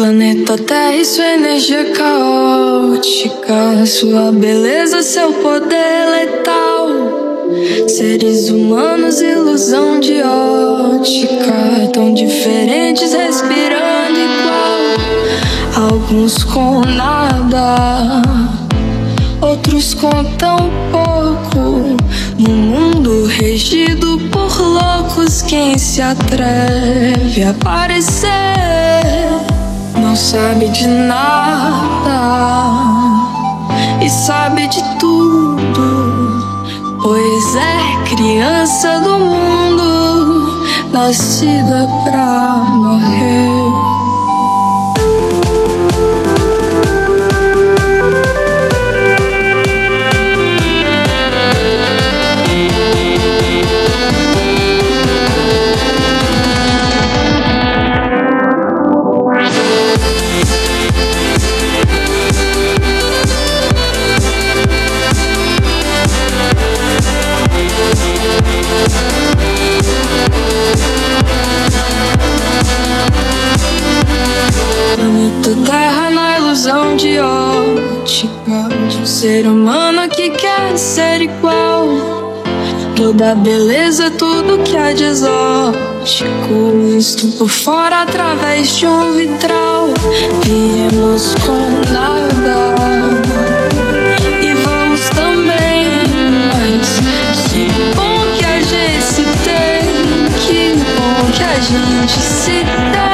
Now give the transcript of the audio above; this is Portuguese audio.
Planeta Terra e sua energia caótica, sua beleza, seu poder letal. Seres humanos, ilusão de ótica, tão diferentes, respirando igual. Alguns com nada, outros com tão pouco. No mundo regido por loucos, quem se atreve a aparecer não sabe de nada e sabe de tudo, pois é criança do mundo, nascida pra morrer. Planeta Terra na ilusão de ótica, de um ser humano que quer ser igual. Toda beleza, tudo que há de exótico, visto por fora através de um vitral. Viemos com nada e vamos também, mas que bom que a gente se tem, que bom que a gente se tem.